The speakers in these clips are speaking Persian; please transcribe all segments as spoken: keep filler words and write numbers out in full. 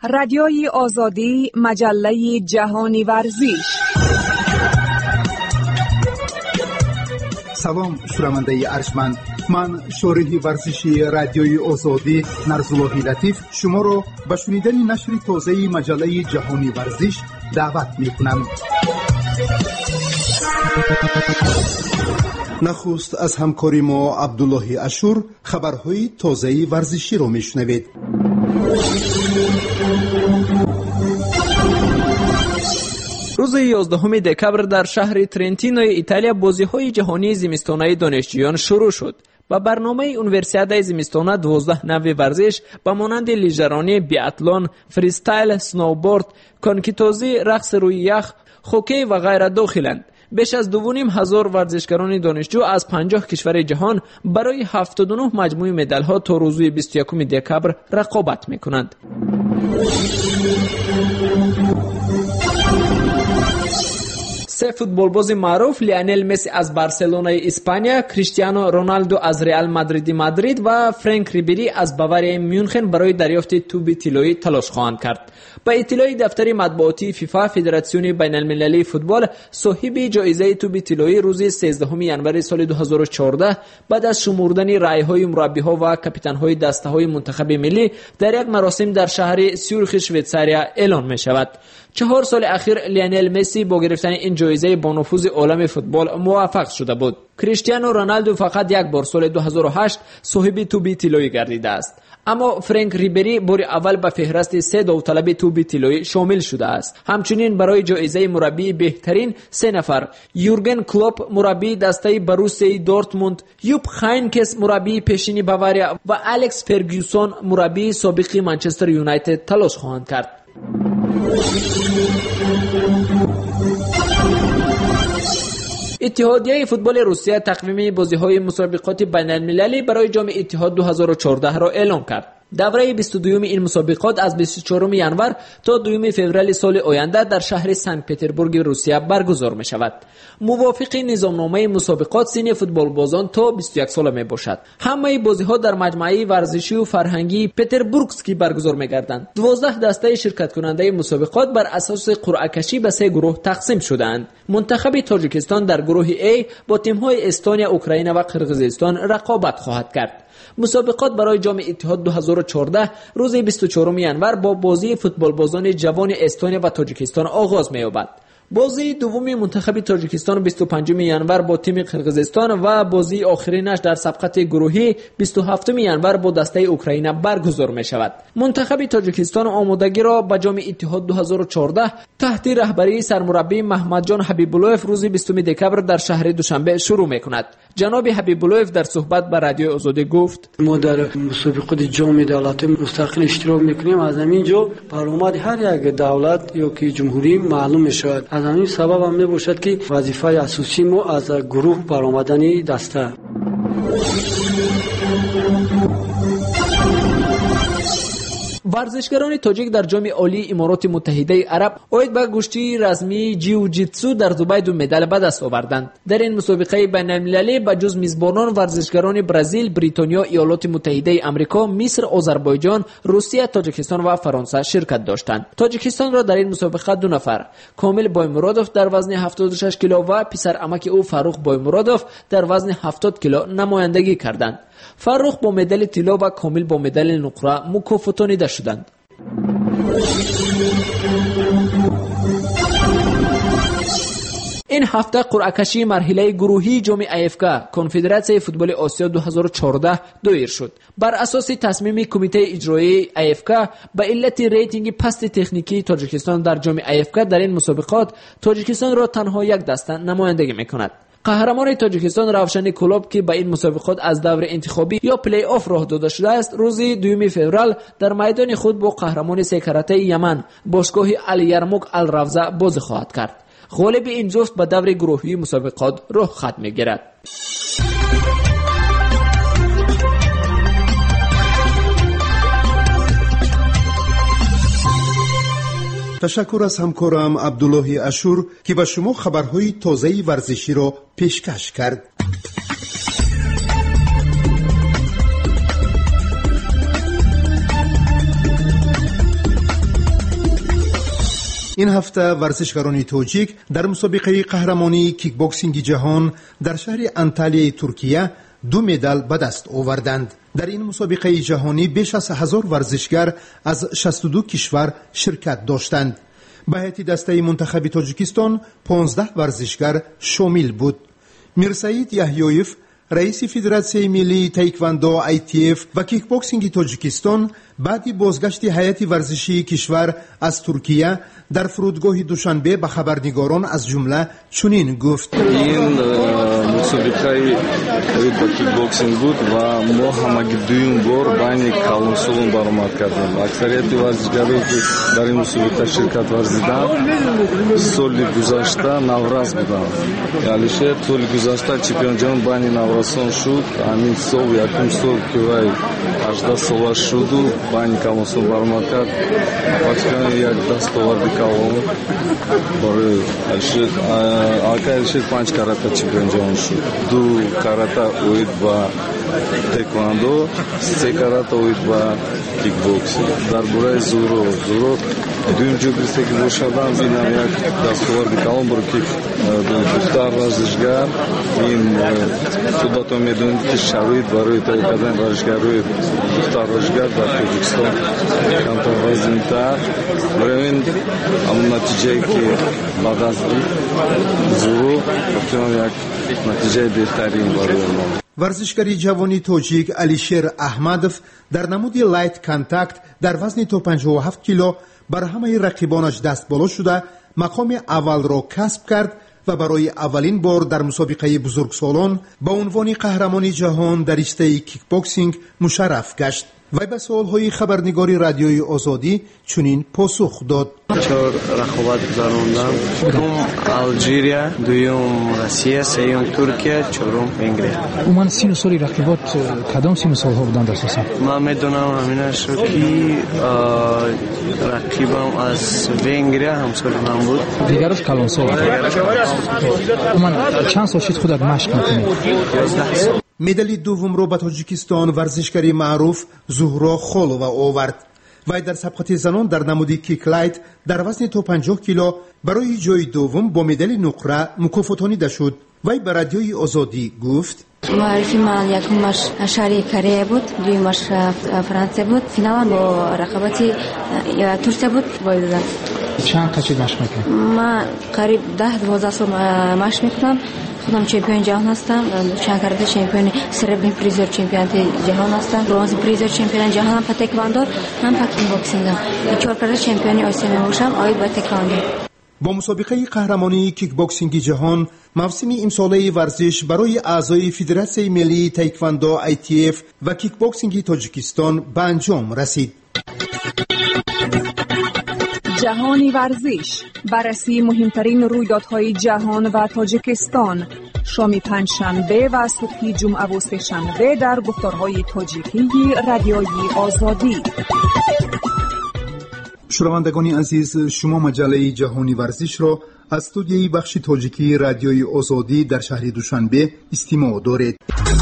رادیوی آزادی، مجله جهانی ورزش. سلام شنونده ارجمند، من شارح ورزشی رادیوی آزادی نرزاللهی لطیف شما را به شنیدن نشر تازه مجله جهانی ورزش دعوت می‌کنم. نخست از همکاری ما عبدالله اشور خبرهای تازه ورزشی را میشنوید. روز یازدهم دکبر در شهر ترنتینو ایتالیا بازی‌های جهانی زمستانه دانشجویان شروع شد. با برنامه اونیورسیاده زمستانه دوازده نوع ورزش با مانند لیژرانی، بیاتلون، فریستایل، سنوبورد، کنکیتوزی، رقص روی یخ، هوکی و غیره داخلند. بیش از دو و نیم هزار ورزشکاران دانشجو از پنجاه کشور جهان برای هفتاد و نه مجموعه مدال‌ها تا روز بیست و یکم دکبر رقابت می‌کنند. سه فوتبالباز معروف لیونل مسی از بارسلونای اسپانیا، کریستیانو رونالدو از رئال مادرید مادرید و فرانک ریبری از باواریا میونخن برای دریافت توپ طلایی تلاش خواهند کرد. با اطلاع دفتر مطبوعاتی فیفا، فدراسیون بین‌المللی فوتبال صاحب جایزه توپ طلایی روز سیزدهم ژانویه سال دو هزار و چهارده بعد از شمردن رأی‌های مربی‌ها و کاپیتان‌های دسته‌های منتخب ملی در یک مراسم در شهر سیورخ شویتزاریا اعلان می‌شود. چهار سال اخیر لیونل مسی با گرفتن این جایزه با نفوذ عالم فوتبال موفق شده بود. کریستیانو رونالدو فقط یک بار سال دو هزار و هشت صاحب توپ طلایی گردیده است. اما فرانک ریبری بار اول به فهرست سه داوطلب توپ طلایی شامل شده است. همچنین برای جایزه مربی بهترین سه نفر: یورگن کلوپ مربی دسته بروسیا دورتموند، یوب هاینکس مربی پیشین باواریا و الکس فرگوسون مربی سابق منچستر یونایتد تلاش خواهند کرد. اتحادیه فوتبال روسیه تقویم بازی‌های مسابقات بین‌المللی برای جام اتحاد دو هزار و چهارده را اعلام کرد. دوره بیست و دوم این مسابقات از بیست و چهارم ژانویه تا دوم فوریه سال آینده در شهر سنت پترزبورگ روسیه برگزار می شود. موافق نظامنامه مسابقات سن فوتبال بازان تا بیست و یک ساله می باشد. همه بازی‌ها در مجمع ورزشی و فرهنگی پتربورگسکی برگزار می گردند. دوازده دسته شرکت کننده مسابقات بر اساس قرعه کشی به سه گروه تقسیم شده‌اند. منتخب تاجیکستان در گروه A با تیم‌های استونیا، اوکراین و قرقیزستان رقابت خواهد کرد. مسابقات برای جام اتحاد دو هزار و چهارده روز بیست و چهارم ژانویه با بازی فوتبال بازان جوان استونیا و تاجیکستان آغاز می‌یابد. بازی دومی منتخب تاجیکستان بیست و پنجم ژانویه با تیم قرقیزستان و بازی آخرینش در سبقت گروهی بیست و هفتم ژانویه با دسته اوکراین برگزار می شود. منتخب تاجیکستان آمادگی را به جام اتحاد دو هزار و چهارده تحت رهبری سرمربی محمد جان حبیب‌اللهیف روز بیستم دکبر در شهر دوشنبه شروع می کند. جناب حبیب‌اللهیف در صحبت با رادیو آزادی گفت: ما در مسابقات جام دولت مستقل اشتراک میکنیم. از همینجا برآمد هر یک دولت یا که جمهوری معلوم می شود. از همین سبب هم می باشد که وظیفه اساسی ما از گروه برآمدن دسته. ورزشکاران تاجیک در جام عالی امارات متحده عرب اوید به گشتی رسمی جیوجیتسو در دبی دو مدال به دست آوردند. در این مسابقه بین‌المللی به جز میزبانان ورزشکاران برزیل، بریتانیا، ایالات متحده آمریکا، مصر، آذربایجان، روسیه، تاجیکستان و فرانسه شرکت داشتند. تاجیکستان را در این مسابقه دو نفر، کامل بایمرادوف در وزن هفتاد و شش کیلو و پسر عمک او فاروق بایمرادوف در وزن هفتاد کیلو نمایندگی کردند. فاروق با مدال طلا و کامل با مدال نقره مکافاتانیده شدند. این هفته قرعه کشی مرحله گروهی جام ایفکا کنفدراسیون فوتبال آسیا دو هزار و چهارده دایر شد. بر اساس تصمیم کمیته اجرایی ایفکا به علت ریتینگ پست تکنیکی تاجیکستان در جام ایفکا در این مسابقات تاجیکستان را تنها یک دسته نمایندگی می‌کند. قهرمان تاجیکستان روشن کلوب که به این مسابقات از دور انتخابی یا پلی آف راه داده شده است، روز دوم فوریه در میدان خود با قهرمان سکرته یمن باشگاه الیرموک الروضه بازی خواهد کرد. غالب این جفت به دور گروهی مسابقات راه خط می‌گیرد. تشکر از همکارم عبدالله اشور که به شما خبرهای تازه ورزشی را پیشکش کرد. این هفته ورزشکاران تاجیک در مسابقه قهرمانی کیک بوکسینگ جهان در شهر انتالیای ترکیه دو مدال به دست آوردند. در این مسابقه جهانی بیش از هزار ورزشگر از شصت و دو کشور شرکت داشتند. به هیئت دسته منتخب تاجیکستان پانزده ورزشگر شامل بود. میرسعید یحیایف رئیس فدراسیون ملی تایکواندو آی تی اف و کیک بوکسینگ تاجیکستان بعد بازگشت هیئت ورزشی کشور از ترکیه در فرودگاه دوشنبه به خبرنگاران از جمله چنین گفت: این مسابقه با کیک بوکسینگ بود و ما همگی دویم بار بین کالونسولون برآمد کردیم. اکثریت ورزشکارانی که در این مسابقه شرکت ورزیدند سال گذشته نوروز بودند. یعنی سال گذشته چمپیون جهان بین نوروزان شد. همین سال یکم سال که وای هجده سال شد و بین کالونسول برآمد کرد. فقط یک دست آورد کالون برای الشد آخر الشد پنج کاراته چمپیون جهان شد. دو کاراته اوید با تکواندو، سه کاراته اوید با کیک بوکسینگ. در برای زورو زورو دویم جوبیسته که باشدم بینم یک دست آورد کالون برای کیک دختر ورزشگر. این خودتون میدونید که شرایط برای تایکاندن ورزشگری دختر ورزشگر در تاجیکستان کمتر وزن‌تر. برای این همون نتیجه‌ای که بعد از زورو گفتم یک نتیجه بهترین برای ما. ورزشکاری جوانی تاجیک علیشیر احمدов در نمود لایت کانتاکت در وزن تا پنجاه و هفت کیلو بر همه رقیبانش دست بالا شده مقام اول را کسب کرد و برای اولین بار در مسابقه بزرگسالان با عنوان قهرمان جهان در رشته کیک بوکسینگ مشرف گشت. و به سوالهای خبرنگاری رادیوی آزادی چنین پاسخ داد: چهار رقابت گذراندم. دوم الجزایر، دوم روسیه، سوم ترکیه، چهارم انگلیس. عموما سین سالی رقابت کدام سین سال‌ها بودند اساسا؟ من میدونم همین شد که رقیبم از ونگریا همسال من بود. دیگرش کالونسول. عموما چند سال شد خودت مشق می‌کنی؟ یازده سال. مدال دوم را به تاجیکستان ورزشکاری معروف زهرا خولووا آورد. وی در سبقت زنان در نمود کیک لایت در وزن تا پنجاه کیلو برای جای دوم با مدال نقره مکافاتانیده شد. وی به رادیوی آزادی گفت: معرفی من یکمش شهری کره بود، دویمش فرانسه بود، فینال با رقابتی ترکیه بود. باید چند قچید مشق میکنم؟ من قریب ده دوازده سال مشق میکنم. خودم چمپیون جهان هستم. چند کارته چمپیون سربرین پریزر چمپیون جهان هستم. برنز پریزر چمپیون جهان هم تکواندو هم کیک بوکسینگ. چهار کارته چمپیون آسیا میشم آید با تکواندو. با مسابقه قهرمانی کیک بوکسینگ جهان موسم امساله ورزش برای اعضای فدراسیون ملی تایکواندو آی تی اف و کیک بوکسینگ تاجیکستان به انجام رسید. جهانی ورزش، بررسی مهمترین رویدادهای جهان و تاجیکستان، شام پنجشنبه و صبح جمعه و سه‌شنبه در گفتارهای تاجیکی رادیوی آزادی. شنوندگان عزیز، شما مجله جهانی ورزش را از استودیوی بخش تاجیکی رادیوی آزادی در شهر دوشنبه استماع دارید.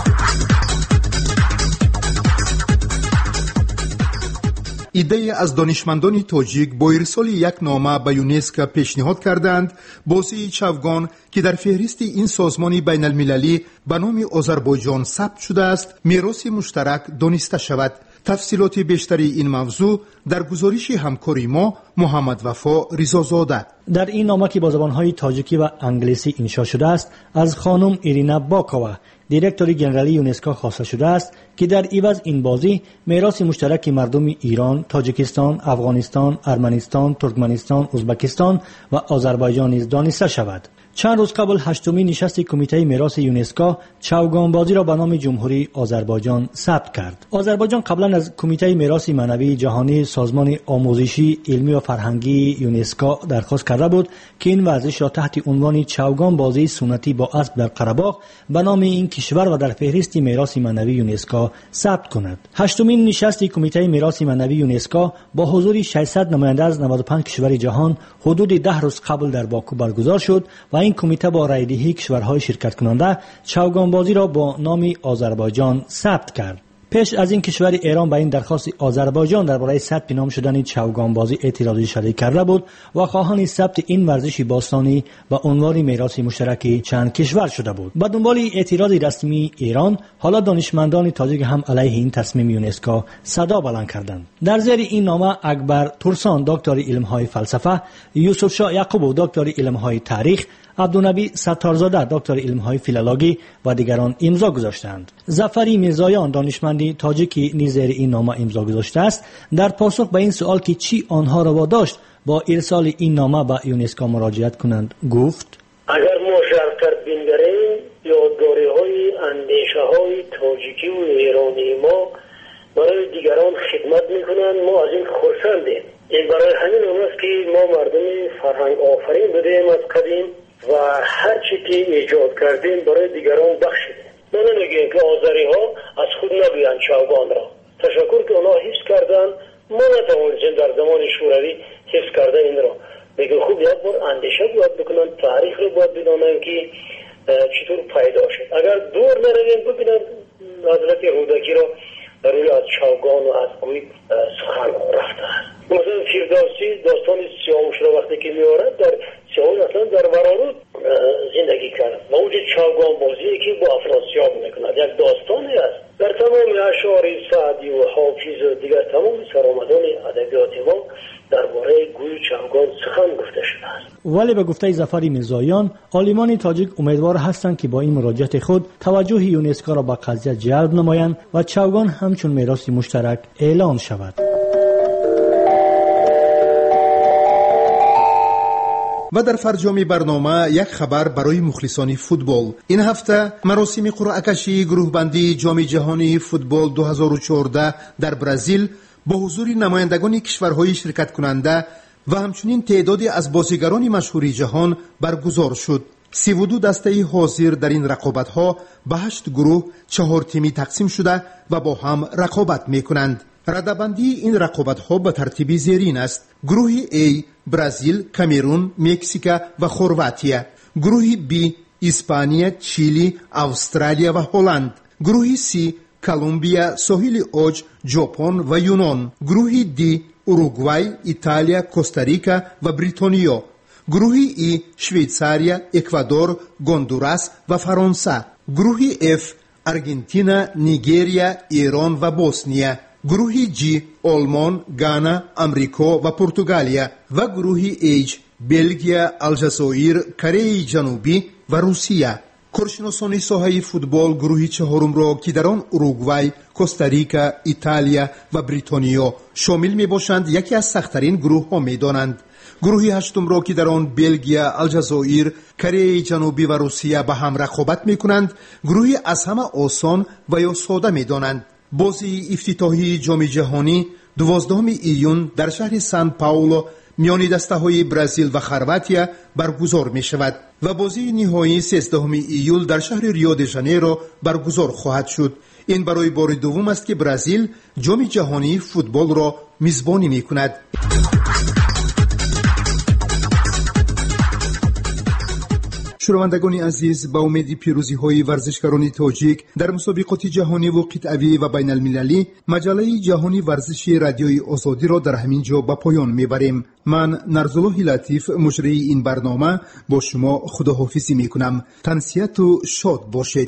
ایده از دانشمندان تاجیک با ارسال یک نامه به یونسکو پیشنهاد کردند بازی چوگان که در فهرست این سازمان بین المللی به نام آذربایجان ثبت شده است میراث مشترک دانسته شود. تفصیلات بیشتری این موضوع در گزارش همکاری ما محمد وفا رضازاده. در این نامه که با زبانهای تاجیکی و انگلیسی انشا شده است از خانم ایرینا باکووا دیرکتوری جنرالی یونسکو خواسته شده است که در عوض این بازی میراث مشترک مردم ایران، تاجیکستان، افغانستان، ارمنستان، ترکمنستان، ازبکستان و آذربایجان نیز دانسته شود. چند روز قبل هشتمین نشست کمیته میراث یونسکو چوگان بازی را به نام جمهوری آذربایجان ثبت کرد. آذربایجان قبلا از کمیته میراث معنوی جهانی سازمان آموزشی، علمی و فرهنگی یونسکو درخواست کرده بود که این ورزش را تحت عنوان چوگان بازی سنتی با اسب در قره‌باغ به نام این کشور و در فهرست میراث معنوی یونسکو ثبت کند. هشتمین نشست کمیته میراث معنوی یونسکو با حضور ششصد نماینده از نود و پنج کشور جهان حدود ده روز قبل در باکو برگزار شد و این کمیته با رایدهی کشورهای شرکت کننده چوگان بازی را با نام آذربایجان ثبت کرد. پیش از این کشور ایران به این درخواست آذربایجان درباره ثبت نام شدن چوگانبازی اعتراضی شدید کرده بود و خواهان ثبت این ورزش باستانی به عنوان میراث مشترک چند کشور شده بود. به دنبال اعتراض رسمی ایران، حالا دانشمندان تاجیک هم علیه این تصمیم یونسکو صدا بلند کردند. در زیر این نامه اکبر تورسان دکتر علم‌های فلسفه، یوسف شاه یعقوب دکتر علم‌های تاریخ، عبدالنبی ستارزاده دکتر علم‌های فیلولوژی و دیگران امضا گذاشتند. ظفری میرزایان دانشمندی تاجیکی نیز زیر این نامه امضا گذاشته است. در پاسخ به این سوال که چی آنها را واداشت با ارسال این نامه به یونسکو مراجعت کنند گفت: اگر ما شرکت بینگریم یادگاری‌های اندیشه‌های تاجیکی و ایرانی ما برای دیگران خدمت می‌کنند. ما از این خرسندیم. این برای همین است که ما مردم فرهنگ آفرین بودیم از قدیم و هر چی که ایجاد کردیم برای دیگران بخشیدیم. ما نمیگیم که آذری ها از خود نبیان چوگان را. تشکر که اونا حفظ کردن، ما نتوانستیم در زمان شوروی حفظ کرده این را. میگه خوب یک بار اندیشه باید بکنن، تاریخ رو باید بدانن که چطور پیدا شد. اگر دور نرویم ببینن حضرت رودکی را روی از چوگان و از قوی سخن رفته است. مثلا فردوسی داستان سیاوش را وقتی که میارد، در سیاوش اصلا در ورارود زندگی کرد و اونجا چوگان بازی که با افراسیاب میکند یک داستانی است. در تمام اشعار سعدی و حافظ و دیگر تمام سرآمدان ادبیات ما درباره گوی چوگان سخن گفته شده است. ولی به گفته ظفر میرزایان، عالمان تاجیک امیدوار هستند که با این مراجعت خود توجه یونسکو را به قضیه جلب نمایند و چوگان همچون میراث مشترک اعلان شود. و در فرجام برنامه یک خبر برای مخلصان فوتبال. این هفته مراسم قرعه کشی گروه بندی جام جهانی فوتبال دو هزار و چهارده در برزیل با حضور نمایندگان کشورهای شرکت کننده و همچنین تعدادی از بازیگران مشهور جهان برگزار شد. سی و دو دسته حاضر در این رقابت‌ها به هشت گروه چهار تیمی تقسیم شده و با هم رقابت می‌کنند. رده‌بندی این رقابت‌ها به ترتیب زیرین است: گروه A برزیل، کامرون، مکزیک و خرواتیا. گروه B اسپانیا، چیلی، استرالیا و هلند. گروه C کلمبیا، ساحل اوج، ژاپن و یونان. گروه D اوروگوئه، ایتالیا، کوستاریکا و بریتانیا. گروه E شویتزاریا، اکوادور، گوندوراس و فرانسه. گروه F آرژانتین، نیجریه، ایران و بوسنیا. گروه G آلمان، گانا، امریکا و پرتغالیا و گروه H بلژیم، الجزایر، کره جنوبی و روسیه. کارشناسان ساحه فوتبال گروه چهارم را که در آن اوروگوئه، کوستاریکا، ایتالیا و بریتانیا شامل می باشند یکی از سخت‌ترین گروه ها می دانند. گروه هشتم را که در آن بلژیم، الجزایر، کره جنوبی و روسیه به هم رقابت می کنند گروهی از همه آسان و یا ساده می دانند. بازی افتتاحی جام جهانی دوازدهم ایون در شهر سان پائولو میان دسته‌های برزیل و خرواتیا برگزار می شود و بازی نهایی سیزدهم ایول در شهر ریو دی ژانیرو برگزار خواهد شد. این برای بار دوم است که برزیل جام جهانی فوتبال را میزبانی می کند. شنوندگان عزیز، با امید پیروزی های ورزشکاران تاجیک در مسابقات جهانی و قطعی و بین المللی، مجله جهانی ورزشی رادیوی آزادی را در همین جا به پایان میبریم. من نرزالله لطیف مجری این برنامه با شما خداحافظی میکنم. تنسیت و شاد باشید.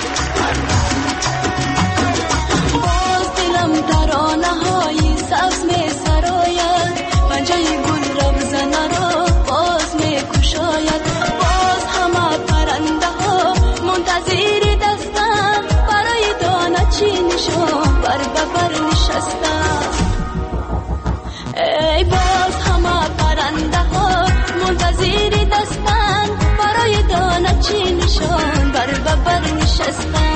ای باز همه پرنده ها منتظر دستن برای دانه چی نشان بر ببر نشستن.